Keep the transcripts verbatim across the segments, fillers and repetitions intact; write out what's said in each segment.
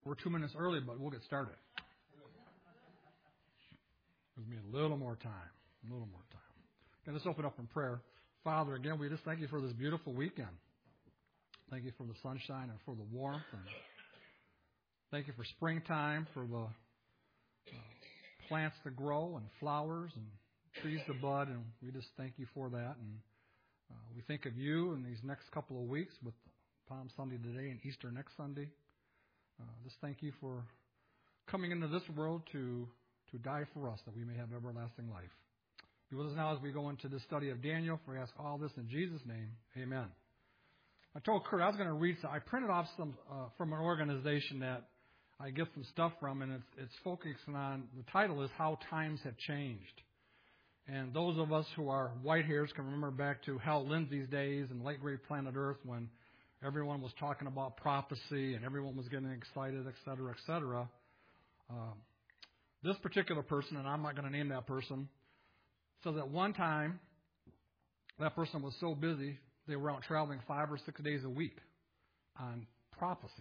We're two minutes early, but we'll get started. Gives me a little more time. A little more time. Okay, let's open up in prayer. Father, again, we just thank you for this beautiful weekend. Thank you for the sunshine and for the warmth. And thank you for springtime, for the uh, plants to grow and flowers and trees to bud. And we just thank you for that. And uh, we think of you in these next couple of weeks with Palm Sunday today and Easter next Sunday. Uh, just thank you for coming into this world to, to die for us that we may have everlasting life. Be with us now as we go into the study of Daniel. For we ask all this in Jesus' name. Amen. I told Kurt I was going to read some. I printed off some uh, from an organization that I get some stuff from, and it's, it's focusing on, the title is How Times Have Changed. And those of us who are white hairs can remember back to Hal Lindsey's days and Late Great Planet Earth when everyone was talking about prophecy and everyone was getting excited, et cetera, et cetera. Uh, this particular person, and I'm not going to name that person, says that one time that person was so busy they were out traveling five or six days a week on prophecy.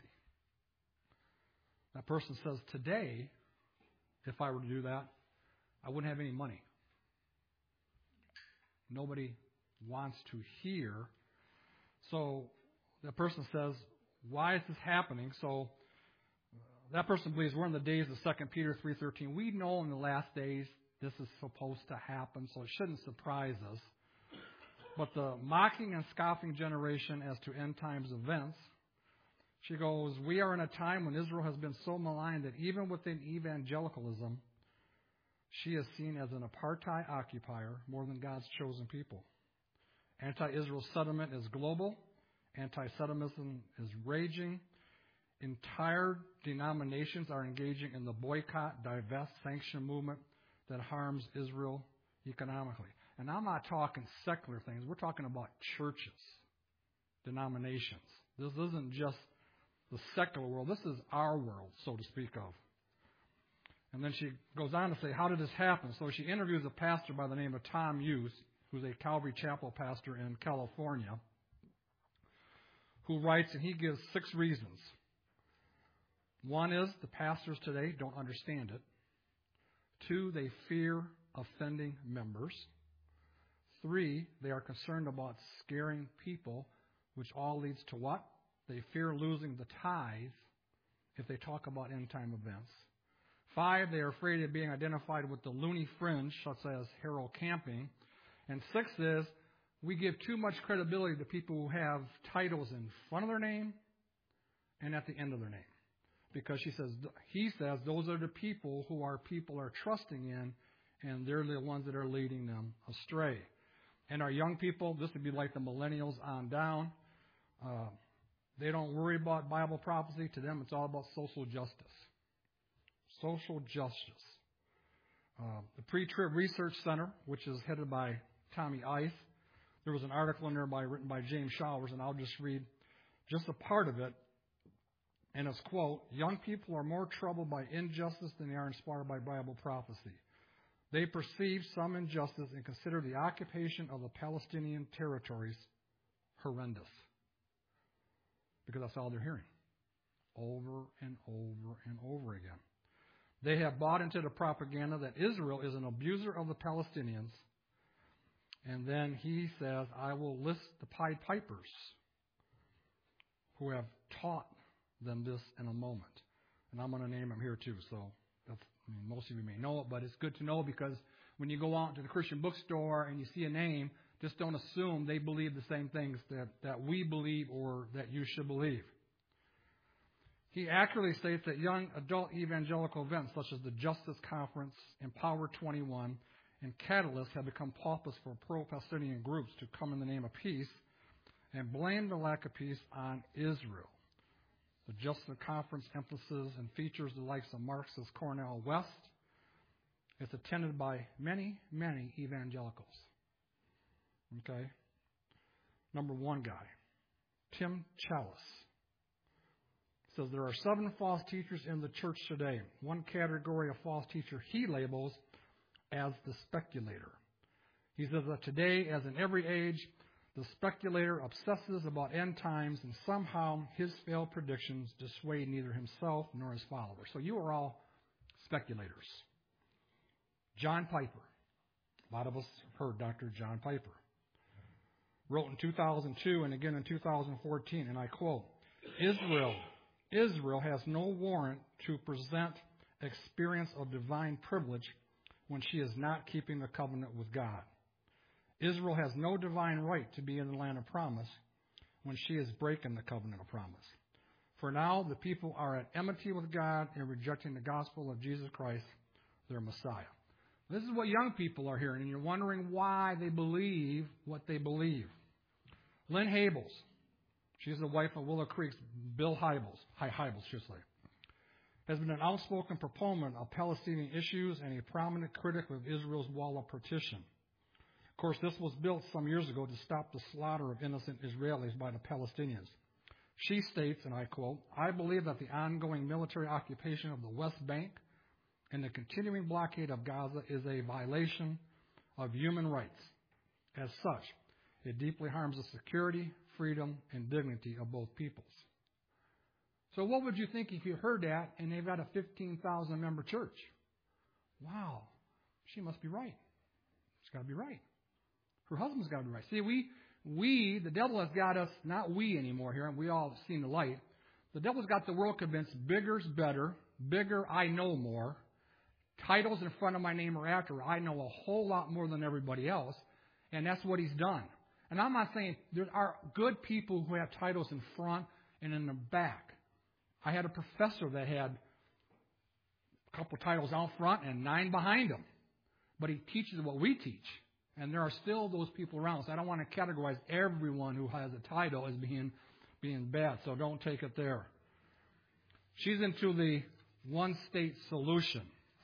That person says, today, if I were to do that, I wouldn't have any money. Nobody wants to hear. So that person says, why is this happening? So uh, that person believes we're in the days of Second Peter three thirteen. We know in the last days this is supposed to happen, so it shouldn't surprise us. But the mocking and scoffing generation as to end times events, she goes, we are in a time when Israel has been so maligned that even within evangelicalism, she is seen as an apartheid occupier more than God's chosen people. Anti-Israel sentiment is global. Anti-Semitism is raging. Entire denominations are engaging in the boycott, divest, sanction movement that harms Israel economically. And I'm not talking secular things. We're talking about churches, denominations. This isn't just the secular world. This is our world, so to speak of. And then she goes on to say, how did this happen? So she interviews a pastor by the name of Tom Hughes, who's a Calvary Chapel pastor in California, who writes, and he gives six reasons. One is the pastors today don't understand it. Two, they fear offending members. Three, they are concerned about scaring people, which all leads to what? They fear losing the tithe if they talk about end-time events. Five, they are afraid of being identified with the loony fringe, such as Harold Camping. And six is, we give too much credibility to people who have titles in front of their name and at the end of their name. Because she says, he says those are the people who our people are trusting in, and they're the ones that are leading them astray. And our young people, this would be like the millennials on down. Uh, they don't worry about Bible prophecy. To them, it's all about social justice. Social justice. Uh, the Pre-Trib Research Center, which is headed by Tommy Ice, there was an article in there by, written by James Showers, and I'll just read just a part of it. And it's, quote, young people are more troubled by injustice than they are inspired by Bible prophecy. They perceive some injustice and consider the occupation of the Palestinian territories horrendous. Because that's all they're hearing. Over and over and over again. They have bought into the propaganda that Israel is an abuser of the Palestinians. And then he says, I will list the Pied Pipers who have taught them this in a moment. And I'm going to name them here too. So that's, I mean, most of you may know it, but it's good to know because when you go out to the Christian bookstore and you see a name, just don't assume they believe the same things that, that we believe or that you should believe. He accurately states that young adult evangelical events such as the Justice Conference, Empower twenty-one, and Catalyst have become pulpits for pro-Palestinian groups to come in the name of peace and blame the lack of peace on Israel. The Justice Conference emphasizes and features the likes of Marxist Cornel West. It's attended by many, many evangelicals. Okay? Number one guy, Tim Challis, says there are seven false teachers in the church today. One category of false teacher he labels as the speculator. He says that today, as in every age, the The speculator obsesses about end times, and somehow his failed predictions dissuade neither himself nor his followers. So you are all speculators. John Piper. A lot of us heard Doctor John Piper. Wrote in two thousand two and again in two thousand fourteen, and I quote, Israel, Israel has no warrant to present experience of divine privilege when she is not keeping the covenant with God. Israel has no divine right to be in the land of promise when she is breaking the covenant of promise. For now, the people are at enmity with God and rejecting the gospel of Jesus Christ, their Messiah. This is what young people are hearing, and you're wondering why they believe what they believe. Lynn Hables, she's the wife of Willow Creek's Bill Hybels, Hi Hybels, should say, has been an outspoken proponent of Palestinian issues and a prominent critic of Israel's wall of partition. Of course, this was built some years ago to stop the slaughter of innocent Israelis by the Palestinians. She states, and I quote, I believe that the ongoing military occupation of the West Bank and the continuing blockade of Gaza is a violation of human rights. As such, it deeply harms the security, freedom, and dignity of both peoples. So what would you think if you heard that and they've got a fifteen thousand member church? Wow, she must be right. She's got to be right. Her husband's got to be right. See, we, we, the devil has got us, not we anymore here, and we all have seen the light. The devil's got the world convinced bigger's better, bigger, I know more. Titles in front of my name or after, I know a whole lot more than everybody else, and that's what he's done. And I'm not saying there are good people who have titles in front and in the back. I had a professor that had a couple titles out front and nine behind him, but he teaches what we teach. And there are still those people around. So I don't want to categorize everyone who has a title as being being bad. So don't take it there. She's into the one-state solution.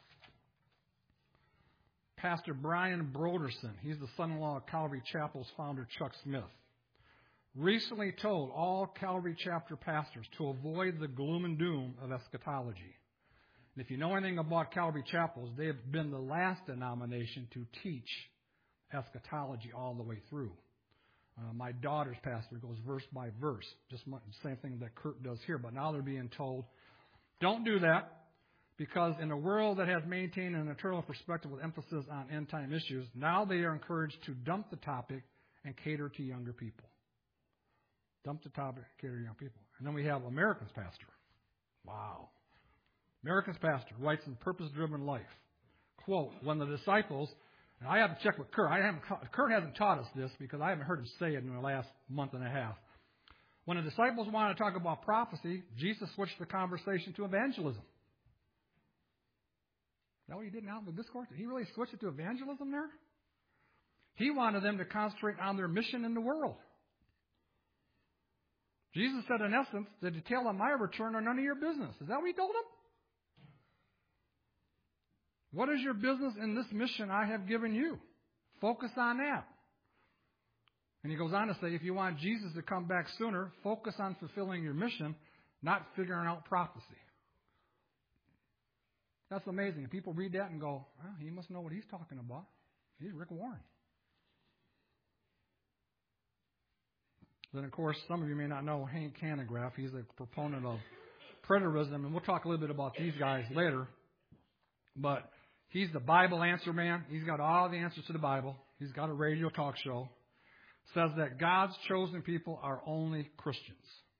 Pastor Brian Broderson, he's the son-in-law of Calvary Chapel's founder, Chuck Smith, recently told all Calvary chapter pastors to avoid the gloom and doom of eschatology. And if you know anything about Calvary Chapels, they have been the last denomination to teach eschatology all the way through. Uh, my daughter's pastor goes verse by verse, just the same thing that Kurt does here. But now they're being told, don't do that, because in a world that has maintained an eternal perspective with emphasis on end-time issues, now they are encouraged to dump the topic and cater to younger people. Dump the topic, cater to young people. And then we have American's pastor. Wow. American's pastor writes in Purpose-Driven Life, quote, when the disciples, and I have to check with Kurt. I haven't, Kurt hasn't taught us this because I haven't heard him say it in the last month and a half. When the disciples wanted to talk about prophecy, Jesus switched the conversation to evangelism. Is that what he did now in the discourse? Did he really switch it to evangelism there? He wanted them to concentrate on their mission in the world. Jesus said, in essence, the detail of my return are none of your business. Is that what he told them? What is your business in this mission I have given you? Focus on that. And he goes on to say, if you want Jesus to come back sooner, focus on fulfilling your mission, not figuring out prophecy. That's amazing. People read that and go, well, he must know what he's talking about. He's Rick Warren. Then, of course, some of you may not know Hank Hanegraaff. He's a proponent of preterism, and we'll talk a little bit about these guys later. But he's the Bible answer man. He's got all the answers to the Bible. He's got a radio talk show. Says that God's chosen people are only Christians.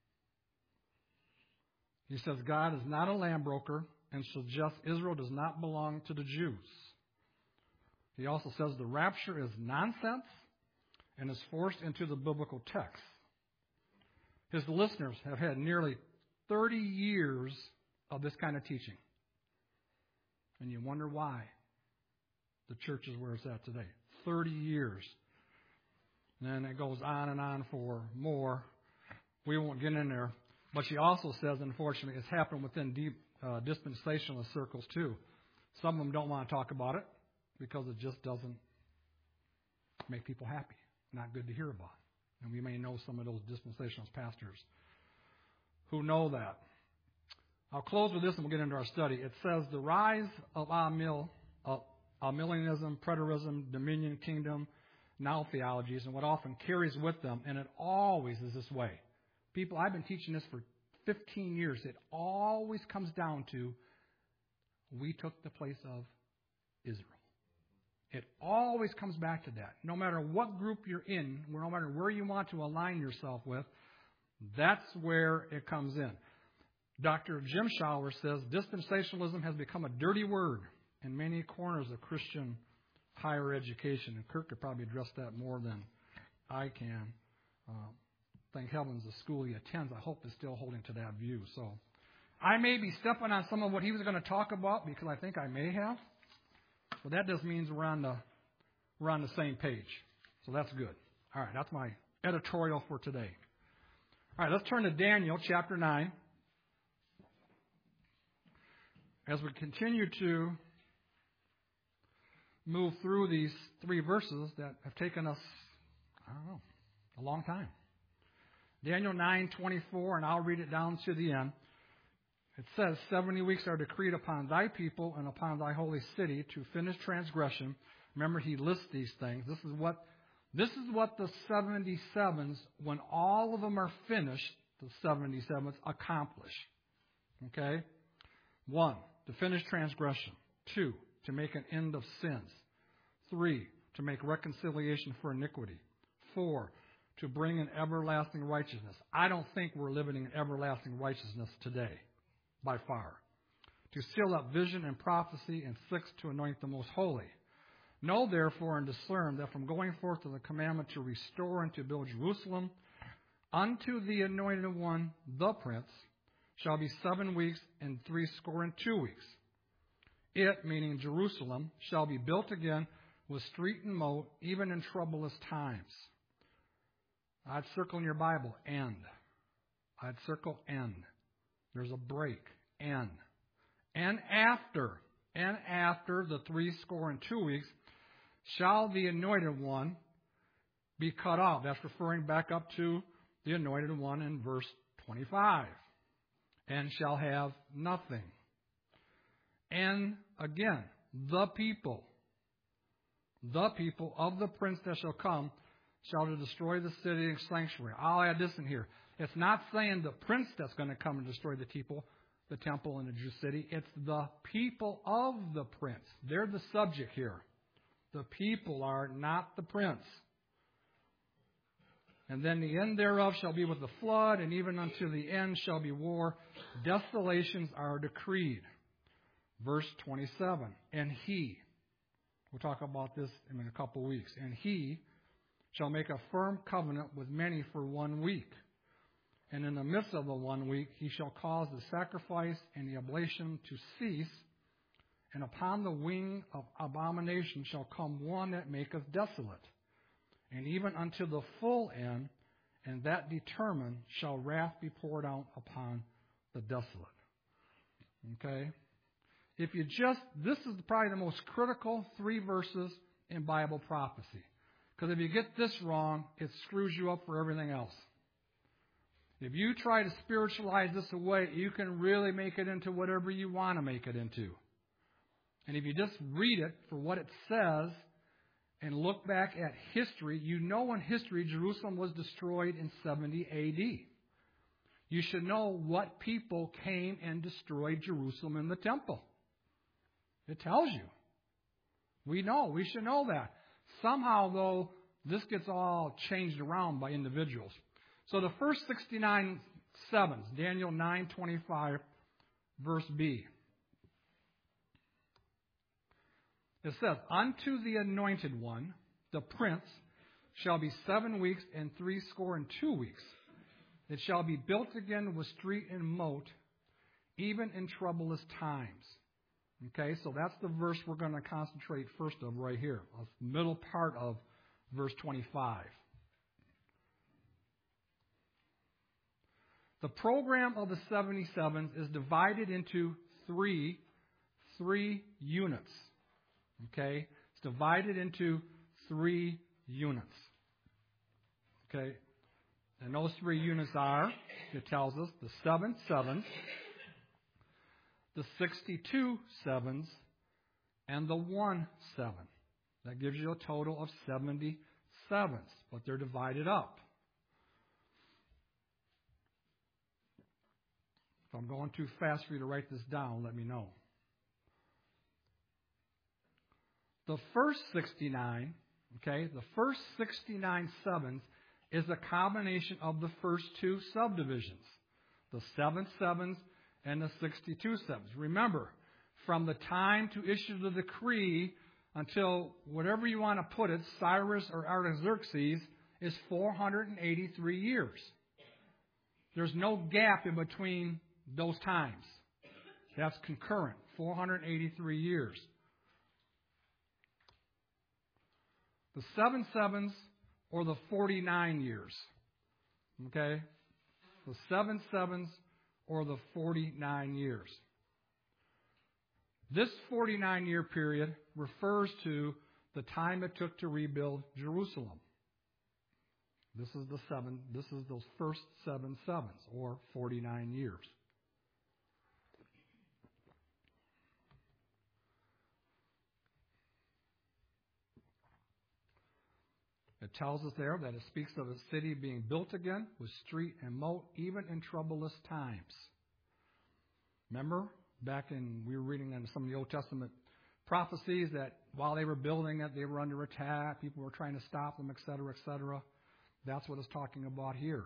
He says God is not a land broker and suggests Israel does not belong to the Jews. He also says the rapture is nonsense and is forced into the biblical text. His listeners have had nearly thirty years of this kind of teaching. And you wonder why the church is where it's at today. thirty years. And then it goes on and on for more. We won't get in there. But she also says, unfortunately, it's happened within deep uh, dispensationalist circles too. Some of them don't want to talk about it because it just doesn't make people happy. Not good to hear about. And we may know some of those dispensationalist pastors who know that. I'll close with this and we'll get into our study. It says the rise of Amil, uh, Arminianism, preterism, dominion, kingdom, now theologies and what often carries with them, and it always is this way. People, I've been teaching this for fifteen years. It always comes down to we took the place of Israel. It always comes back to that. No matter what group you're in, no matter where you want to align yourself with, that's where it comes in. Doctor Jim Shower says, dispensationalism has become a dirty word in many corners of Christian higher education. And Kirk could probably address that more than I can. Uh, thank heavens the school he attends, I hope, is still holding to that view. So I may be stepping on some of what he was going to talk about because I think I may have. But that just means we're on the we're on the same page. So that's good. All right, that's my editorial for today. All right, let's turn to Daniel chapter nine. As we continue to move through these three verses that have taken us, I don't know, a long time. Daniel nine twenty-four, and I'll read it down to the end. It says, seventy weeks are decreed upon thy people and upon thy holy city to finish transgression. Remember, he lists these things. This is what this is what the seventy-sevens, when all of them are finished, the seventy-sevens accomplish. Okay? One, to finish transgression. Two, to make an end of sins. Three, to make reconciliation for iniquity. Four, to bring in everlasting righteousness. I don't think we're living in everlasting righteousness today, by far. To seal up vision and prophecy, and six, to anoint the most holy. Know therefore and discern that from going forth to the commandment to restore and to build Jerusalem, unto the anointed one, the prince, shall be seven weeks and three score and two weeks. It, meaning Jerusalem, shall be built again with street and moat, even in troublous times. I'd circle in your Bible, end. I'd circle end. There's a break, end. And after, and after the three score and two weeks, shall the anointed one be cut off. That's referring back up to the anointed one in verse twenty-five. And shall have nothing. And again, the people, the people of the prince that shall come, shall to destroy the city and sanctuary. I'll add this in here. It's not saying the prince that's going to come and destroy the temple, the temple and the Jew city. It's the people of the prince. They're the subject here. The people are, not the prince. And then the end thereof shall be with the flood, and even unto the end shall be war. Desolations are decreed. Verse twenty-seven. And he, we'll talk about this in a couple of weeks, and he shall make a firm covenant with many for one week. And in the midst of the one week he shall cause the sacrifice and the oblation to cease, and upon the wing of abomination shall come one that maketh desolate. And even unto the full end, and that determined, shall wrath be poured out upon the desolate. Okay? If you just, this is probably the most critical three verses in Bible prophecy. Because if you get this wrong, it screws you up for everything else. If you try to spiritualize this away, you can really make it into whatever you want to make it into. And if you just read it for what it says and look back at history, you know in history Jerusalem was destroyed in seventy A D. You should know what people came and destroyed Jerusalem in the temple. It tells you. We know. We should know that. Somehow, though, this gets all changed around by individuals. So the first sixty-nine sevens, Daniel nine twenty-five, verse B. It says, unto the anointed one, the prince, shall be seven weeks and three score and two weeks. It shall be built again with street and moat, even in troublous times. Okay, so that's the verse we're going to concentrate first of right here, the middle part of verse twenty-five. The program of the seventy-sevens is divided into three, three units. Okay? It's divided into three units. Okay? And those three units are, it tells us, the seven sevens, the sixty-two sevens, and the one seven. That gives you a total of seventy sevens, but they're divided up. If I'm going too fast for you to write this down, let me know. The first sixty-nine, okay, the first sixty-nine sevens is a combination of the first two subdivisions, the seven sevens and the sixty-two sevens. Remember, from the time to issue the decree until whatever you want to put it, Cyrus or Artaxerxes, is four hundred eighty-three years. There's no gap in between those times. That's concurrent, four hundred eighty-three years. The seven sevens or the forty-nine years. Okay? The seven sevens or the forty-nine years. This forty-nine year period refers to the time it took to rebuild Jerusalem. This is the seven, this is those first seven sevens, or forty-nine years. It tells us there that it speaks of a city being built again with street and moat, even in troublous times. Remember, back in, we were reading in some of the Old Testament prophecies that while they were building it, they were under attack, people were trying to stop them, et cetera, et cetera. That's what it's talking about here.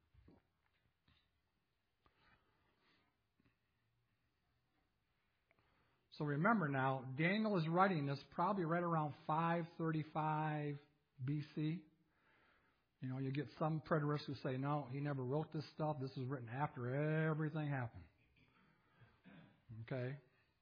So remember now, Daniel is writing this probably right around five thirty-five B C. You know, you get some preterists who say, no, he never wrote this stuff. This was written after everything happened. Okay?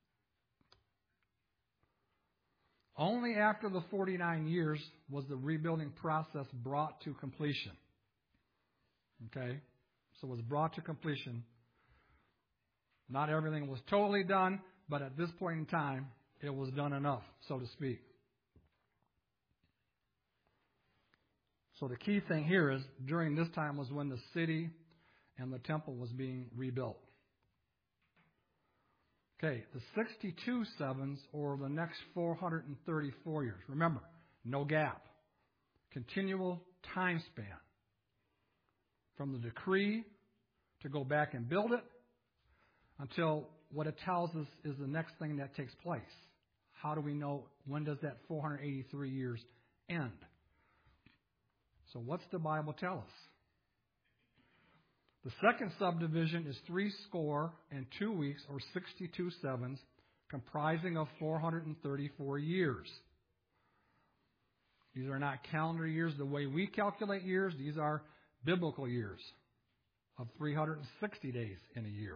Only after the forty-nine years was the rebuilding process brought to completion. Okay? So it was brought to completion. Not everything was totally done, but at this point in time, it was done enough, so to speak. So the key thing here is, during this time was when the city and the temple was being rebuilt. Okay, the sixty-two sevens, or the next four hundred thirty-four years. Remember, no gap. Continual time span. From the decree to go back and build it until what it tells us is the next thing that takes place. How do we know, when does that four hundred eighty-three years end? So what's the Bible tell us? The second subdivision is three score and two weeks, or sixty-two sevens, comprising of four hundred thirty-four years. These are not calendar years the way we calculate years. These are biblical years of three hundred sixty days in a year.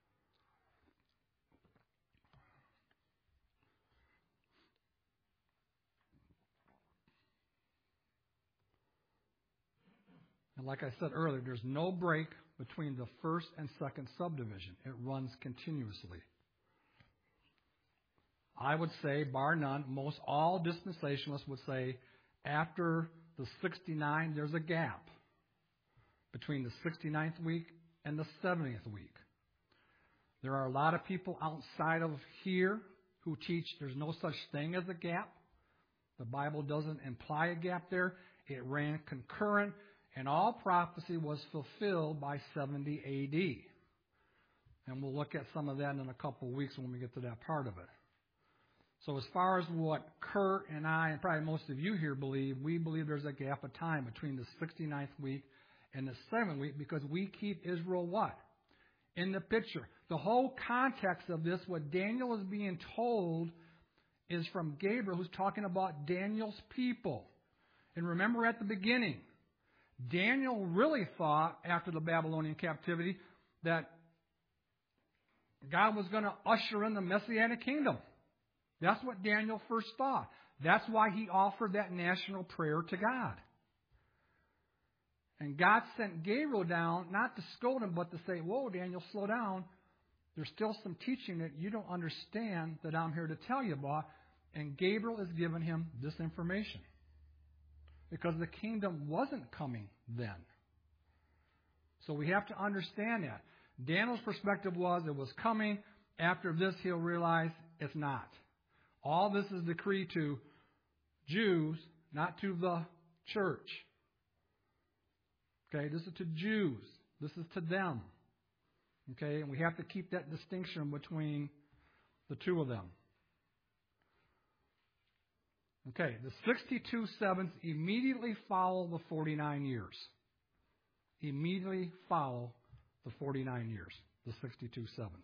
And like I said earlier, there's no break between the first and second subdivision. It runs continuously. I would say, bar none, most all dispensationalists would say after the sixty-nine, there's a gap between the sixty-ninth week and the seventieth week. There are a lot of people outside of here who teach there's no such thing as a gap. The Bible doesn't imply a gap there. It ran concurrent. And all prophecy was fulfilled by seventy A D. And we'll look at some of that in a couple of weeks when we get to that part of it. So as far as what Kurt and I, and probably most of you here believe, we believe there's a gap of time between the sixty-ninth week and the seventh week, because we keep Israel what? In the picture. The whole context of this, what Daniel is being told, is from Gabriel, who's talking about Daniel's people. And remember at the beginning, Daniel really thought, after the Babylonian captivity, that God was going to usher in the Messianic kingdom. That's what Daniel first thought. That's why he offered that national prayer to God. And God sent Gabriel down, not to scold him, but to say, whoa, Daniel, slow down. There's still some teaching that you don't understand that I'm here to tell you about. And Gabriel has given him this information. Because the kingdom wasn't coming then. So we have to understand that. Daniel's perspective was it was coming. After this, he'll realize it's not. All this is decreed to Jews, not to the church. Okay, this is to Jews. This is to them. Okay, and we have to keep that distinction between the two of them. Okay, the sixty-two sevens immediately follow the forty-nine years. Immediately follow the forty-nine years, the sixty-two sevens.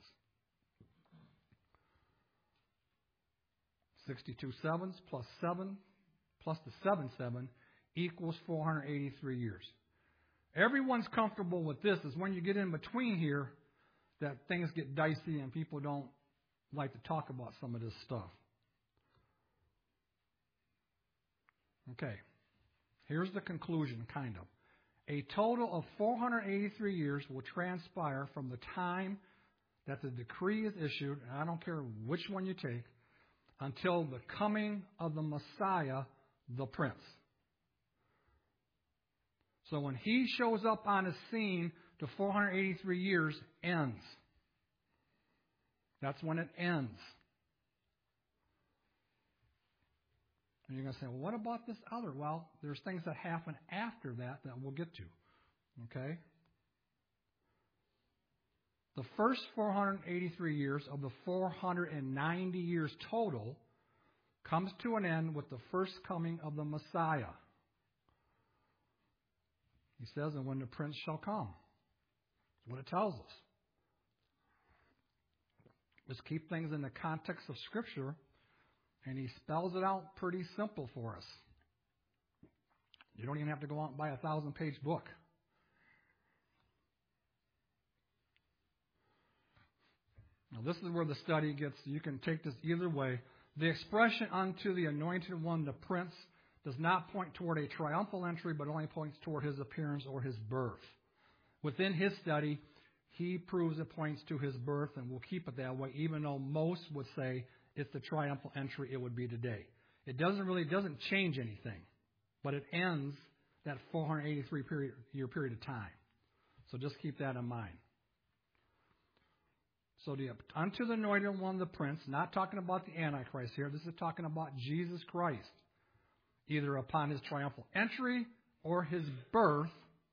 sixty-two sevens plus seven plus the seven seven equals four hundred eighty-three years. Everyone's comfortable with this. Is when you get in between here that things get dicey and people don't like to talk about some of this stuff. Okay, here's the conclusion, kind of. A total of four hundred eighty-three years will transpire from the time that the decree is issued, and I don't care which one you take, until the coming of the Messiah, the Prince. So when he shows up on the scene, the four hundred eighty-three years ends. That's when it ends. And you're going to say, well, what about this other? Well, there's things that happen after that that we'll get to. Okay? The first four hundred eighty-three years of the four hundred ninety years total comes to an end with the first coming of the Messiah. He says, and when the Prince shall come. That's what it tells us. Let's keep things in the context of Scripture, and he spells it out pretty simple for us. You don't even have to go out and buy a thousand-page book. Now, this is where the study gets, you can take this either way. The expression unto the anointed one, the Prince, does not point toward a triumphal entry, but only points toward his appearance or his birth. Within his study, he proves it points to his birth, and we'll keep it that way, even though most would say it's the triumphal entry it would be today. It doesn't really doesn't change anything, but it ends that four hundred eighty-three period, year period of time. So just keep that in mind. So the unto the anointed one, the Prince, not talking about the Antichrist here. This is talking about Jesus Christ, either upon his triumphal entry or his birth,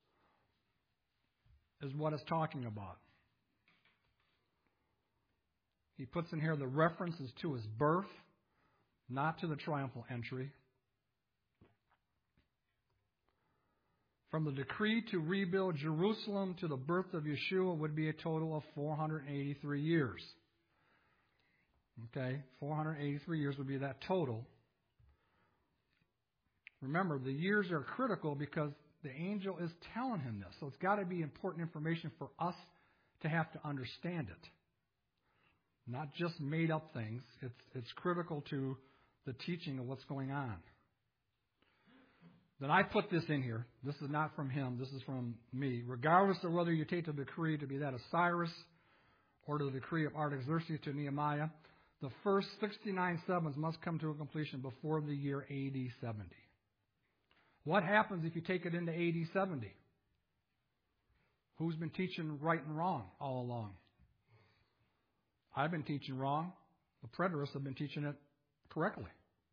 is what it's talking about. He puts in here the references to his birth, not to the triumphal entry. From the decree to rebuild Jerusalem to the birth of Yeshua would be a total of four hundred eighty-three years. Okay, four hundred eighty-three years would be that total. Remember, the years are critical because the angel is telling him this. So it's got to be important information for us to have to understand it. Not just made up things. It's, it's critical to the teaching of what's going on. Then I put this in here. This is not from him. This is from me. Regardless of whether you take the decree to be that of Cyrus or the decree of Artaxerxes to Nehemiah, the first sixty-nine sevens must come to a completion before the year A D seventy. What happens if you take it into A D seventy? Who's been teaching right and wrong all along? I've been teaching wrong. The preterists have been teaching it correctly.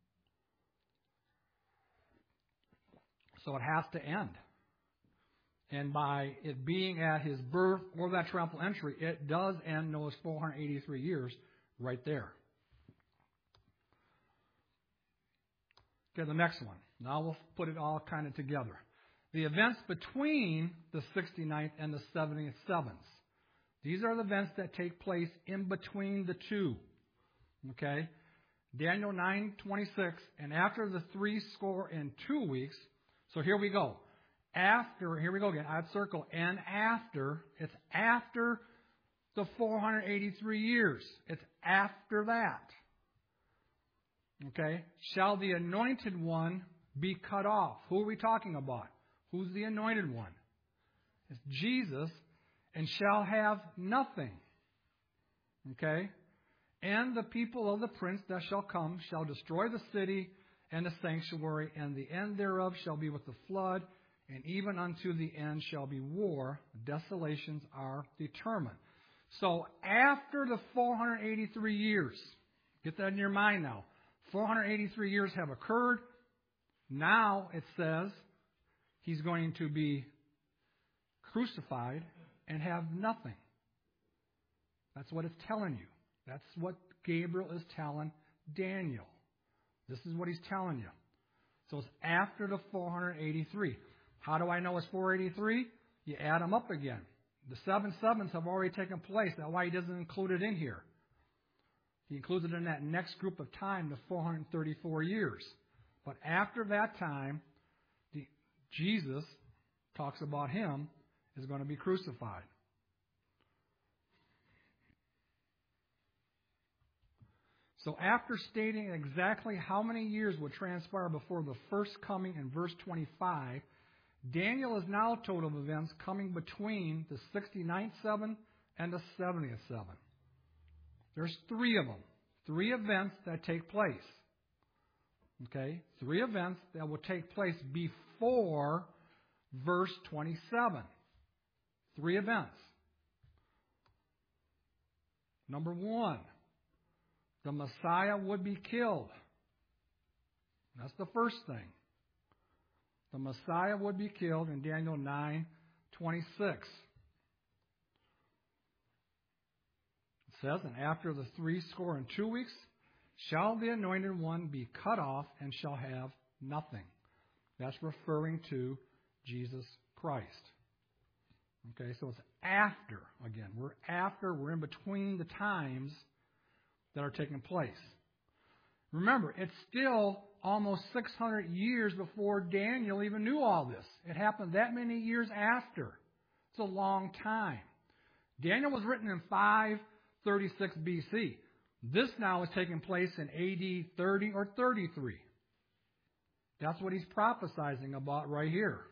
So it has to end. And by it being at his birth or that triumphal entry, it does end those four hundred eighty-three years right there. Okay, the next one. Now we'll put it all kind of together. The events between the sixty-ninth and the seventieth sevens. These are the events that take place in between the two. Okay? Daniel nine twenty-six, and after the three score and two weeks, so here we go. After, here we go again, I'd circle, and after, it's after the four hundred eighty-three years. It's after that. Okay? Shall the anointed one be cut off? Who are we talking about? Who's the anointed one? It's Jesus, and shall have nothing. Okay? And the people of the prince that shall come shall destroy the city and the sanctuary, and the end thereof shall be with the flood, and even unto the end shall be war. Desolations are determined. So after the four hundred eighty-three years, get that in your mind now. four hundred eighty-three years have occurred. Now it says he's going to be crucified and have nothing. That's what it's telling you. That's what Gabriel is telling Daniel. This is what he's telling you. So it's after the four hundred eighty-three. How do I know it's four hundred eighty-three? You add them up again. The seven sevens have already taken place. That's why he doesn't include it in here. He includes it in that next group of time, the four hundred thirty-four years. But after that time, the, Jesus talks about him is going to be crucified. So after stating exactly how many years would transpire before the first coming in verse twenty-five, Daniel is now told of events coming between the sixty-ninth seven and the seventieth seven. There's three of them. Three events that take place. Okay? Three events that will take place before verse twenty-seven. Three events. Number one, the Messiah would be killed. That's the first thing. The Messiah would be killed in Daniel nine twenty-six. It says, and after the three score and two weeks, shall the anointed one be cut off and shall have nothing. That's referring to Jesus Christ. Okay, so it's after, again, we're after, we're in between the times that are taking place. Remember, it's still almost six hundred years before Daniel even knew all this. It happened that many years after. It's a long time. Daniel was written in five thirty-six B C. This now is taking place in A D thirty or thirty-three. That's what he's prophesying about right here.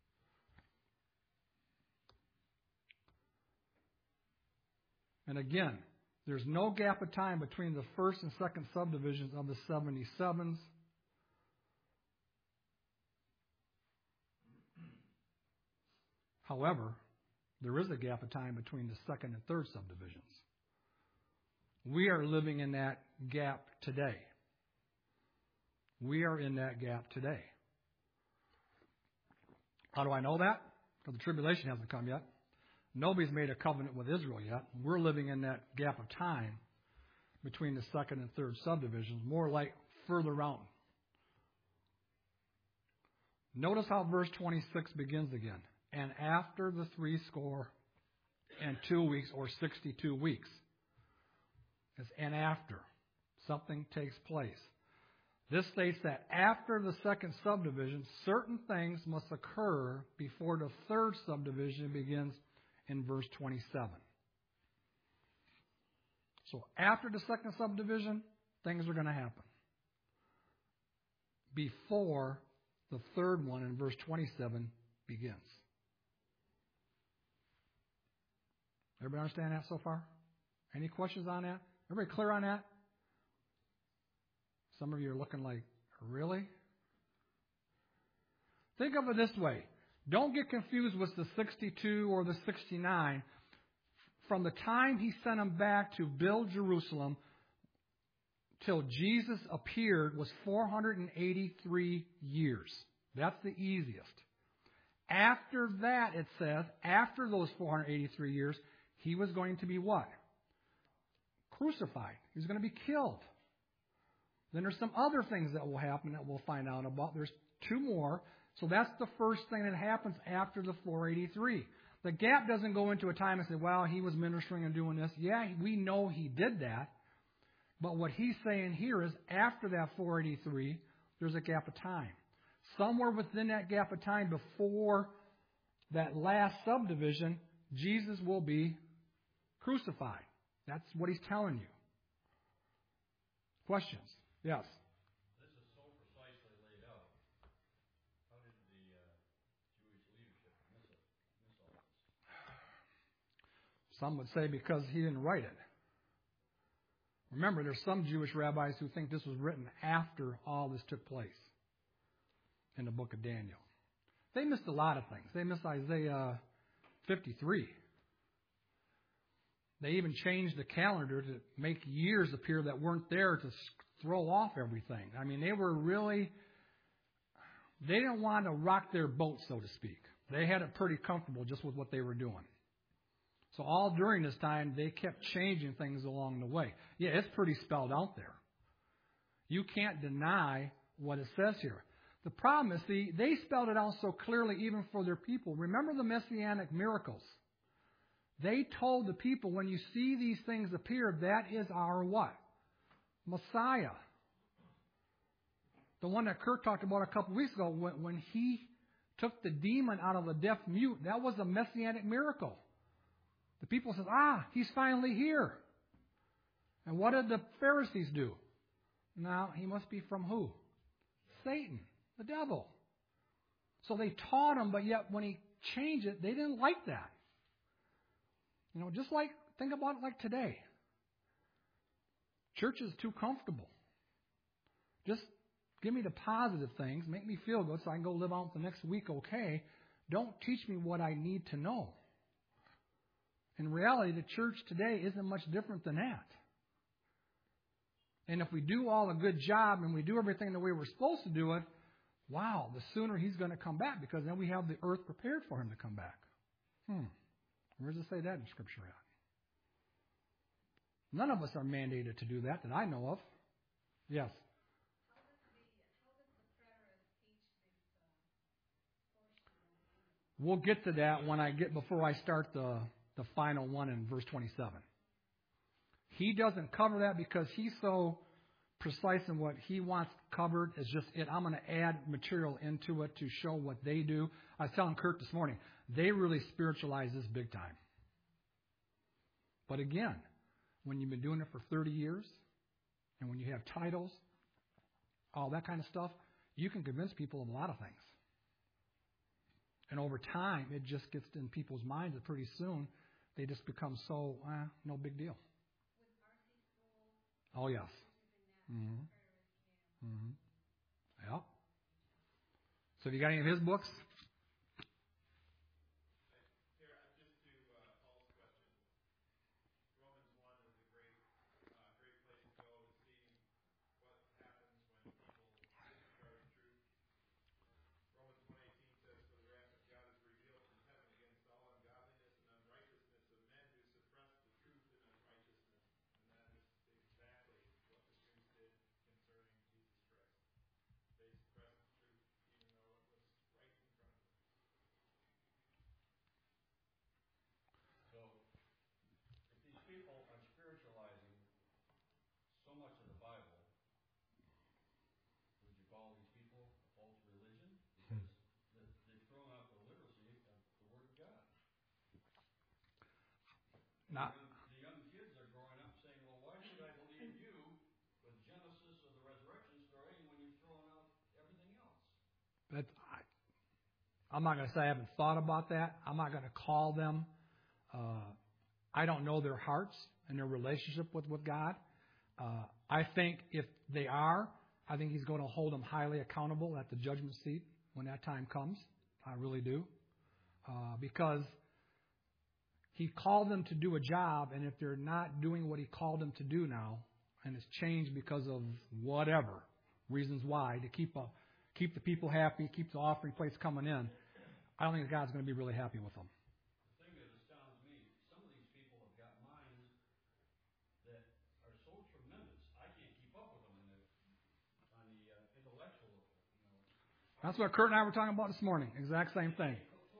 And again, there's no gap of time between the first and second subdivisions of the seventy-sevens. However, there is a gap of time between the second and third subdivisions. We are living in that gap today. We are in that gap today. How do I know that? Because the tribulation hasn't come yet. Nobody's made a covenant with Israel yet. We're living in that gap of time between the second and third subdivisions, more like further out. Notice how verse twenty-six begins again. And after the three score and two weeks, or sixty-two weeks. It's and after. Something takes place. This states that after the second subdivision, certain things must occur before the third subdivision begins in verse twenty-seven. So after the second subdivision, things are going to happen. Before the third one in verse twenty-seven begins. Everybody understand that so far? Any questions on that? Everybody clear on that? Some of you are looking like, really? Think of it this way. Don't get confused with the sixty-two or the sixty-nine. From the time he sent them back to build Jerusalem till Jesus appeared was four hundred eighty-three years. That's the easiest. After that, it says, after those four hundred eighty-three years, he was going to be what? Crucified. He was going to be killed. Then there's some other things that will happen that we'll find out about. There's two more. So that's the first thing that happens after the four eighty-three. The gap doesn't go into a time and say, well, he was ministering and doing this. Yeah, we know he did that. But what he's saying here is after that four eighty-three, there's a gap of time. Somewhere within that gap of time before that last subdivision, Jesus will be crucified. That's what he's telling you. Questions? Yes. This is so precisely laid out. How did the uh, Jewish leadership miss it? Miss all this? Some would say because he didn't write it. Remember, there's some Jewish rabbis who think this was written after all this took place in the book of Daniel. They missed a lot of things. They missed Isaiah fifty-three. They even changed the calendar to make years appear that weren't there to throw off everything. I mean, they were really They didn't want to rock their boat, so to speak. They had it pretty comfortable just with what they were doing. So all during this time, they kept changing things along the way. Yeah, it's pretty spelled out there. You can't deny what it says here. The problem is, see, they spelled it out so clearly even for their people. Remember the Messianic miracles. They told the people, when you see these things appear, that is our what? Messiah. The one that Kurt talked about a couple weeks ago, when, when he took the demon out of the deaf mute, that was a Messianic miracle. The people said, ah, he's finally here. And what did the Pharisees do? Now, he must be from who? Satan, the devil. So they taught him, but yet when he changed it, they didn't like that. You know, just like, think about it like today. Church is too comfortable. Just give me the positive things, make me feel good so I can go live out the next week okay. Don't teach me what I need to know. In reality, the church today isn't much different than that. And if we do all a good job and we do everything the way we're supposed to do it, wow, the sooner he's going to come back, because then we have the earth prepared for him to come back. Hmm. Where does it say that in Scripture at? None of us are mandated to do that that I know of. Yes. We'll get to that when I get before I start the, the final one in verse twenty-seven. He doesn't cover that because he's so precise in what he wants covered. It's just it. I'm going to add material into it to show what they do. I was telling Kurt this morning, they really spiritualize this big time. But again, when you've been doing it for thirty years, and when you have titles, all that kind of stuff, you can convince people of a lot of things. And over time, it just gets in people's minds that pretty soon they just become so, eh, no big deal. Oh, yes. Mm-hmm. Mm-hmm. Yeah. So have you got any of his books? So much of the Bible, would you call these people a false religion? Because the, they've thrown out the literacy of the Word of God. Not. The, young, the young kids are growing up saying, well, why should I believe you with Genesis or the resurrection story when you've thrown out everything else? That's, I, I'm not going to say I haven't thought about that. I'm not going to call them. Uh, I don't know their hearts and their relationship with, with God. Uh, I think if they are, I think he's going to hold them highly accountable at the judgment seat when that time comes. I really do. Uh, because he called them to do a job, and if they're not doing what he called them to do now, and it's changed because of whatever reasons why, to keep a, keep the people happy, keep the offering plates coming in, I don't think God's going to be really happy with them. That's what Kurt and I were talking about this morning. Exact same thing.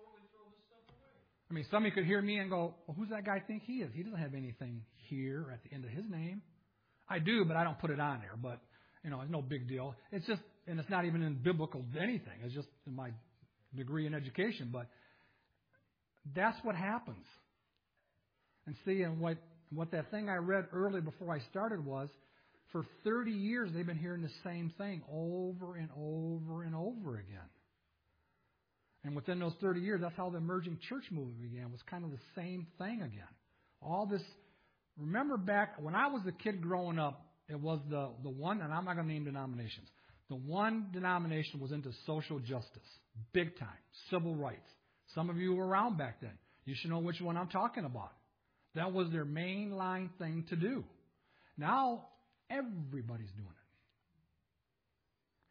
I mean, somebody could hear me and go, well, who's that guy think he is? He doesn't have anything here at the end of his name. I do, but I don't put it on there. But, you know, it's no big deal. It's just, and it's not even in biblical anything. It's just in my degree in education. But that's what happens. And see, and what, what that thing I read early before I started was, for thirty years, they've been hearing the same thing over and over and over again. And within those thirty years, that's how the emerging church movement began. It was kind of the same thing again. All this, remember back, when I was a kid growing up, it was the, the one, and I'm not going to name denominations. The one denomination was into social justice, big time, civil rights. Some of you were around back then. You should know which one I'm talking about. That was their mainline thing to do. Now, everybody's doing it.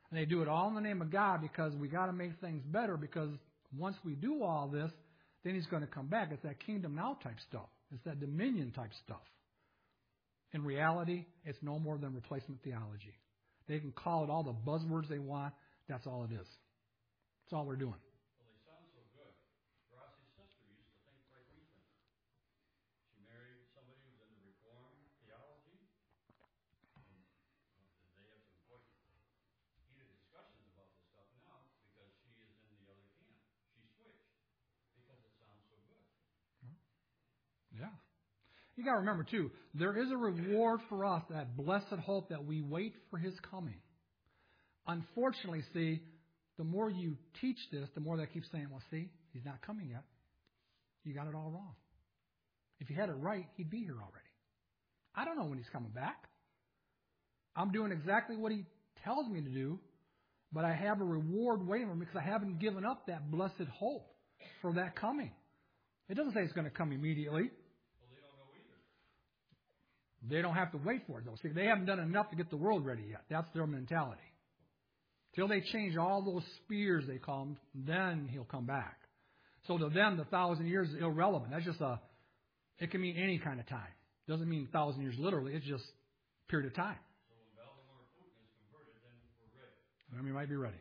And they do it all in the name of God because we got to make things better, because once we do all this, then He's going to come back. It's that kingdom now type stuff. It's that dominion type stuff. In reality, it's no more than replacement theology. They can call it all the buzzwords they want. That's all it is. That's all we're doing. Well, they sound so good. Rossi's sister used to think like we think. She married somebody who's into Reformed theology. And they have some quite heated discussions about this stuff now because she is in the other camp. She switched because it sounds so good. Yeah. You got to remember, too, there is a reward for us, that blessed hope that we wait for His coming. Unfortunately, see, the more you teach this, the more they keep saying, well, see, He's not coming yet. You got it all wrong. If you had it right, He'd be here already. I don't know when He's coming back. I'm doing exactly what He tells me to do, but I have a reward waiting for me because I haven't given up that blessed hope for that coming. It doesn't say it's going to come immediately. Well, they don't know either. They don't have to wait for it, though. See, they haven't done enough to get the world ready yet. That's their mentality. Till they change all those spears, they call them, then He'll come back. So to them, the thousand years is irrelevant. That's just a, it can mean any kind of time. It doesn't mean thousand years literally. It's just a period of time. So when Vladimir Putin is converted, then we're ready. Then we might be ready.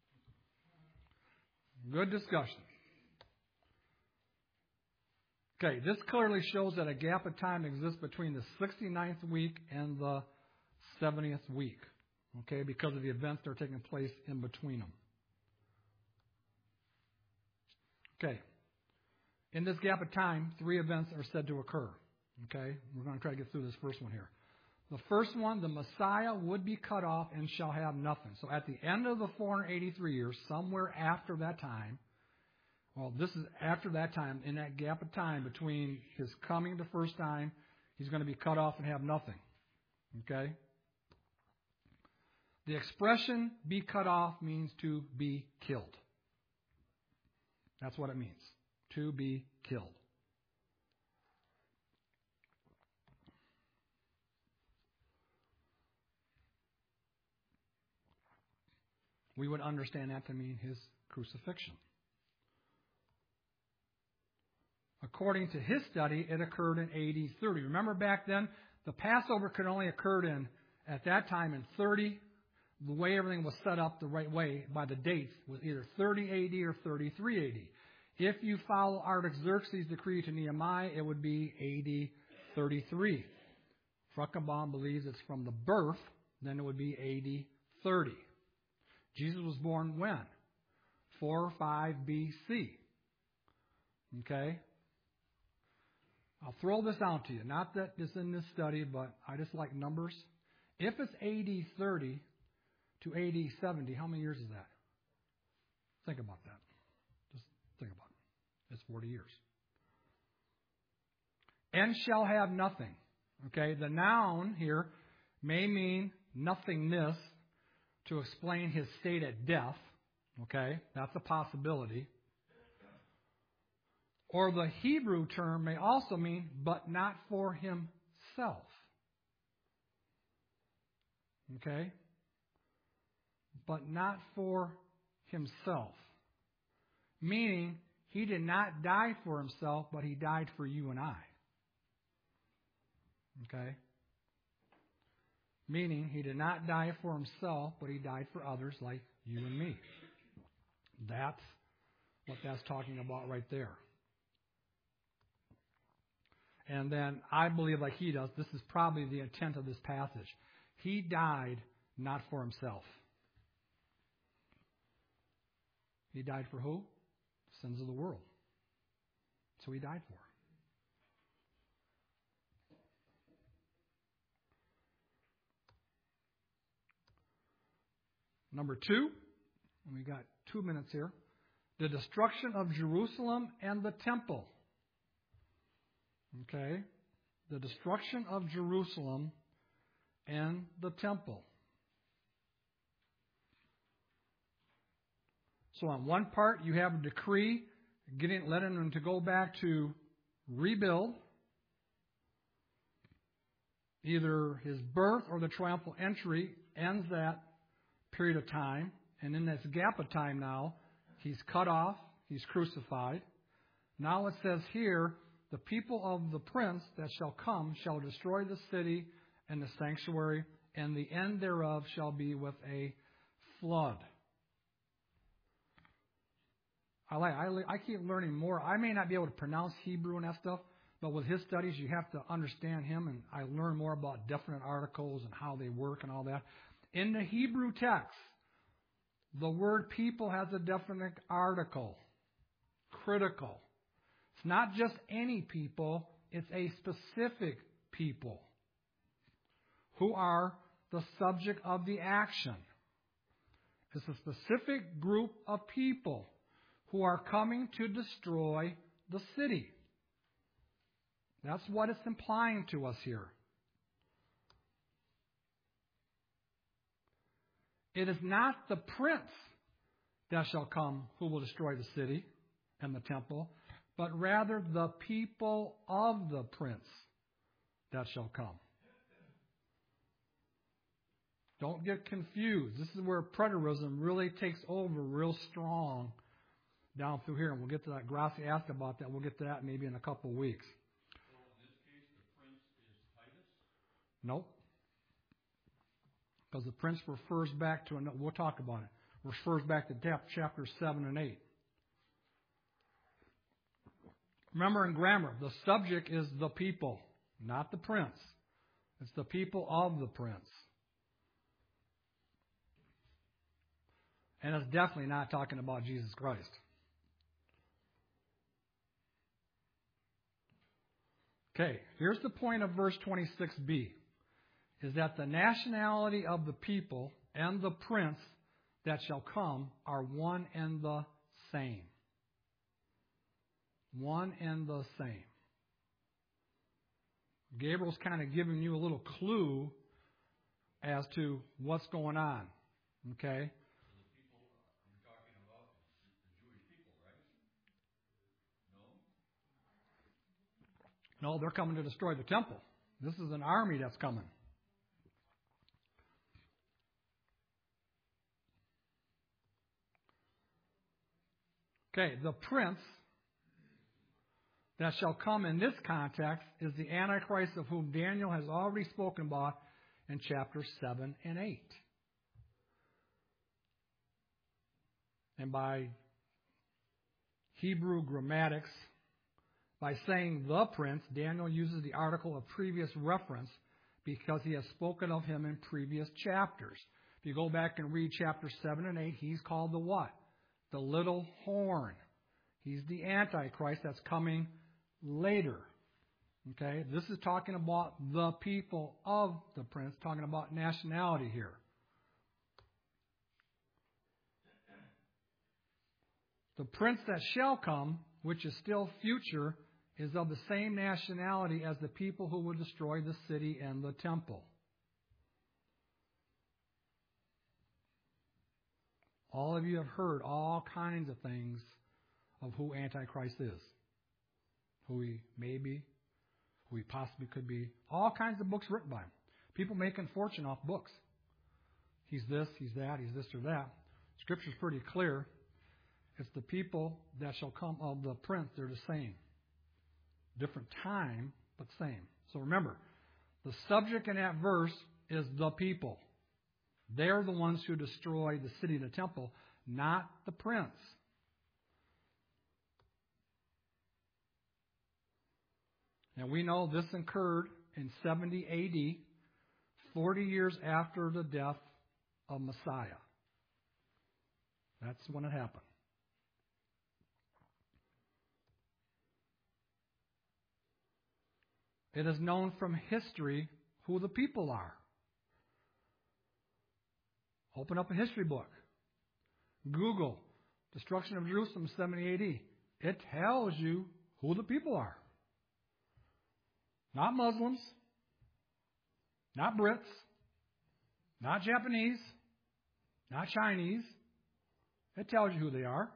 Good discussion. Okay, this clearly shows that a gap of time exists between the sixty-ninth week and the seventieth week. Okay, because of the events that are taking place in between them. Okay. In this gap of time, three events are said to occur. Okay, we're going to try to get through this first one here. The first one, the Messiah would be cut off and shall have nothing. So at the end of the four hundred eighty-three years, somewhere after that time, well, this is after that time, in that gap of time between His coming the first time, He's going to be cut off and have nothing. Okay? The expression be cut off means to be killed. That's what it means. To be killed. We would understand that to mean His crucifixion. According to his study, it occurred in A D thirty. Remember back then, the Passover could only occur in, at that time, in thirty. The way everything was set up the right way by the dates was either thirty A D or thirty-three A D. If you follow Artaxerxes' decree to Nehemiah, it would be A D thirty-three. Fruckenbaum believes it's from the birth, then it would be A D thirty. Jesus was born when? four or five B C. Okay? I'll throw this out to you. Not that it's in this study, but I just like numbers. If it's A D thirty to A D seventy, how many years is that? Think about that. Just think about it. It's forty years. And shall have nothing. Okay, the noun here may mean nothingness to explain his state at death. Okay, that's a possibility. Or the Hebrew term may also mean, but not for himself. Okay? But not for himself. Meaning, he did not die for himself, but he died for you and I. Okay? Meaning, he did not die for himself, but he died for others like you and me. That's what that's talking about right there. And then I believe, like he does, this is probably the intent of this passage. He died not for himself. He died for who? The sins of the world. So he died for. Number two, and we got two minutes here, the destruction of Jerusalem and the temple. Okay? The destruction of Jerusalem and the temple. So on one part, you have a decree getting letting them to go back to rebuild either his birth or the triumphal entry ends that period of time. And in this gap of time now, he's cut off, he's crucified. Now it says here, the people of the prince that shall come shall destroy the city and the sanctuary, and the end thereof shall be with a flood. I like. I, I keep learning more. I may not be able to pronounce Hebrew and that stuff, but with his studies, you have to understand him, and I learn more about definite articles and how they work and all that. In the Hebrew text, the word people has a definite article, critical. It's not just any people, it's a specific people who are the subject of the action. It's a specific group of people who are coming to destroy the city. That's what it's implying to us here. It is not the prince that shall come who will destroy the city and the temple, but rather the people of the prince that shall come. Don't get confused. This is where preterism really takes over real strong down through here. And we'll get to that. Grassi asked about that. We'll get to that maybe in a couple of weeks. So in this case, the prince is Titus? Nope. Because the prince refers back to, we'll talk about it, refers back to chapters seven and eight. Remember in grammar, the subject is the people, not the prince. It's the people of the prince. And it's definitely not talking about Jesus Christ. Okay, here's the point of verse twenty-six b, is that the nationality of the people and the prince that shall come are one and the same. One and the same. Gabriel's kind of giving you a little clue as to what's going on. Okay? So the people you're talking about is the Jewish people, right? No? No, they're coming to destroy the temple. This is an army that's coming. Okay, the prince that shall come in this context is the Antichrist of whom Daniel has already spoken about in chapters seven and eight. And by Hebrew grammatics, by saying the prince, Daniel uses the article of previous reference because he has spoken of him in previous chapters. If you go back and read chapters seven and eight, he's called the what? The little horn. He's the Antichrist that's coming later. Okay? This is talking about the people of the prince, talking about nationality here. The prince that shall come, which is still future, is of the same nationality as the people who will destroy the city and the temple. All of you have heard all kinds of things of who Antichrist is. Who he may be, who he possibly could be. All kinds of books written by him. People making fortune off books. He's this, he's that, he's this or that. Scripture's pretty clear. It's the people that shall come of the prince. They're the same. Different time, but same. So remember, the subject in that verse is the people. They're the ones who destroy the city and the temple, not the prince. And we know this occurred in seventy A D, forty years after the death of Messiah. That's when it happened. It is known from history who the people are. Open up a history book. Google destruction of Jerusalem, seventy A D. It tells you who the people are. Not Muslims, not Brits, not Japanese, not Chinese. It tells you who they are.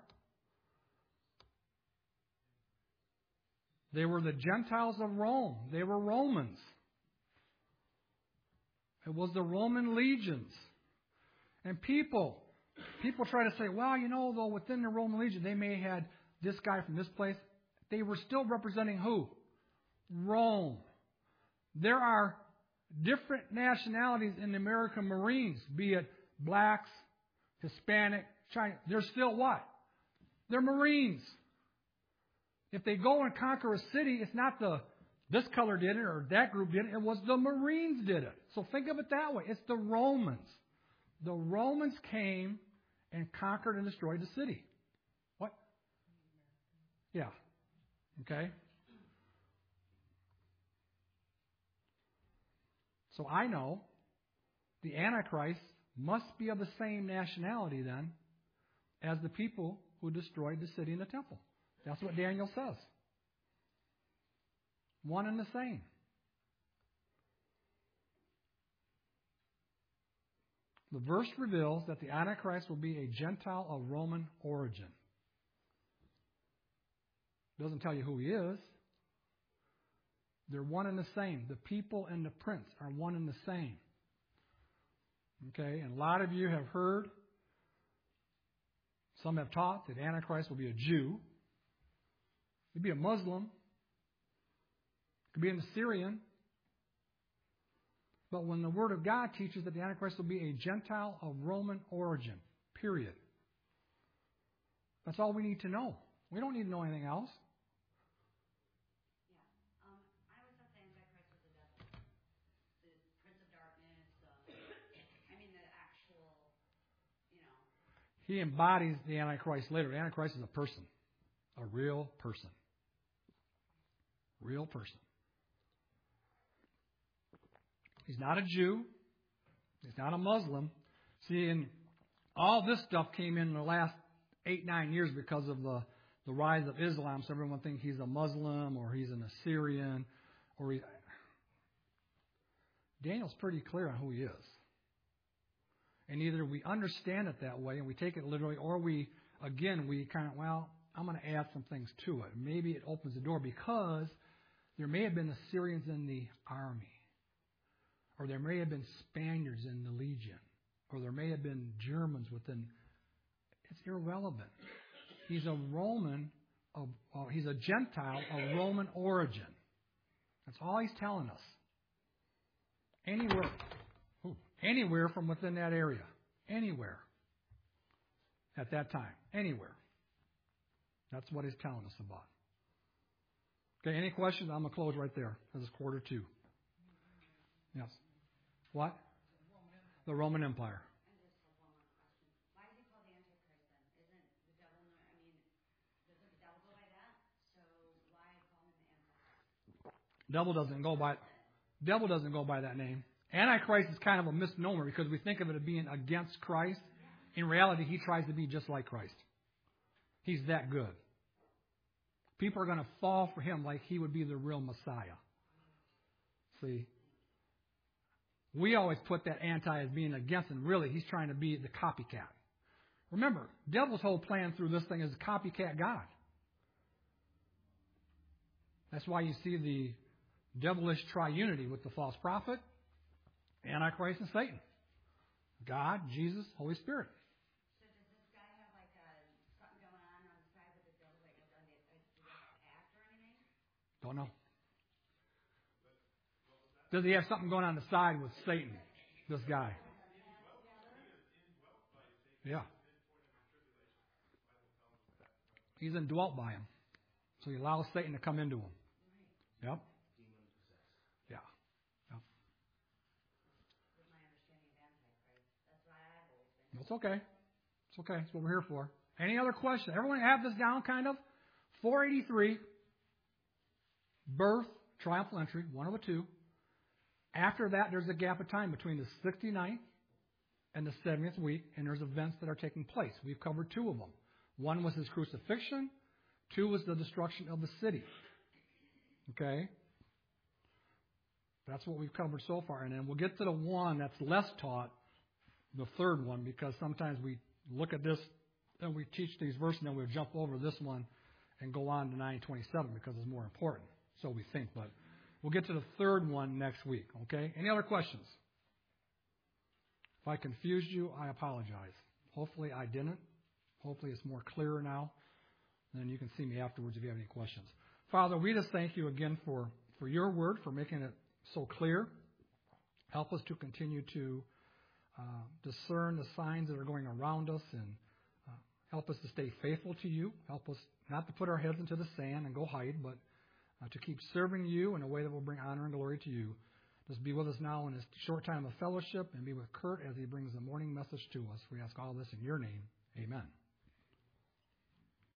They were the Gentiles of Rome. They were Romans. It was the Roman legions. And people, people try to say, well, you know, though within the Roman legion, they may have had this guy from this place. They were still representing who? Rome. There are different nationalities in the American Marines, be it blacks, Hispanic, China. They're still what? They're Marines. If they go and conquer a city, it's not the this color did it or that group did it. It was the Marines did it. So think of it that way. It's the Romans. The Romans came and conquered and destroyed the city. What? Yeah. Okay. So I know the Antichrist must be of the same nationality then as the people who destroyed the city and the temple. That's what Daniel says. One and the same. The verse reveals that the Antichrist will be a Gentile of Roman origin. It doesn't tell you who he is. They're one and the same. The people and the prince are one and the same. Okay, and a lot of you have heard, some have taught that Antichrist will be a Jew. He'd be a Muslim. Could be an Assyrian. But when the Word of God teaches that the Antichrist will be a Gentile of Roman origin, period. That's all we need to know. We don't need to know anything else. Yeah. Um, I always thought the Antichrist was the devil. The Prince of Darkness. Uh, I mean, the actual, you know. He embodies the Antichrist later. The Antichrist is a person. A real person. Real person. He's not a Jew. He's not a Muslim. See, and all this stuff came in the last eight, nine years because of the, the rise of Islam. So everyone thinks he's a Muslim or he's an Assyrian. or he, Daniel's pretty clear on who he is. And either we understand it that way and we take it literally, or we, again, we kind of, well, I'm going to add some things to it. Maybe it opens the door because there may have been Assyrians in the army. Or there may have been Spaniards in the legion. Or there may have been Germans within. It's irrelevant. He's a Roman, of, well, he's a Gentile of Roman origin. That's all he's telling us. Anywhere. Ooh, anywhere from within that area. Anywhere. At that time. Anywhere. That's what he's telling us about. Okay, any questions? I'm going to close right there. This is quarter two. Yes. What? The Roman Empire. And just have one more question. Why is he called the Antichrist then? Isn't the devil, I mean, doesn't the devil go by that? So why call him the Antichrist? Devil doesn't go by devil doesn't go by that name. Antichrist is kind of a misnomer because we think of it as being against Christ. In reality, he tries to be just like Christ. He's that good. People are going to fall for him like he would be the real Messiah. See? We always put that anti as being against, and really he's trying to be the copycat. Remember, devil's whole plan through this thing is a copycat God. That's why you see the devilish triunity with the false prophet, Antichrist, and Satan. God, Jesus, Holy Spirit. So does this guy have like a, something going on on the side with the devil that goes on the, the act or anything? Don't know. Does he have something going on the side with Satan, this guy? Yeah. He's indwelt by him. So he allows Satan to come into him. Yep. Yeah. Yep. With my understanding of Antichrist. That's why I've always been. It's okay. It's okay. That's what we're here for. Any other questions? Everyone have this down kind of? four eighty-three. Birth, triumphal entry, one of the two. After that, there's a gap of time between the sixty-ninth and the seventieth week, and there's events that are taking place. We've covered two of them. One was his crucifixion. Two was the destruction of the city. Okay? That's what we've covered so far. And then we'll get to the one that's less taught, the third one, because sometimes we look at this and we teach these verses, and then we'll jump over this one and go on to nine twenty-seven because it's more important. So we think, but we'll get to the third one next week, okay? Any other questions? If I confused you, I apologize. Hopefully I didn't. Hopefully it's more clearer now. Then you can see me afterwards if you have any questions. Father, we just thank you again for, for your word, for making it so clear. Help us to continue to uh, discern the signs that are going around us, and uh, help us to stay faithful to you. Help us not to put our heads into the sand and go hide, but uh, to keep serving you in a way that will bring honor and glory to you. Just be with us now in this short time of fellowship, and be with Kurt as he brings the morning message to us. We ask all this in your name. Amen.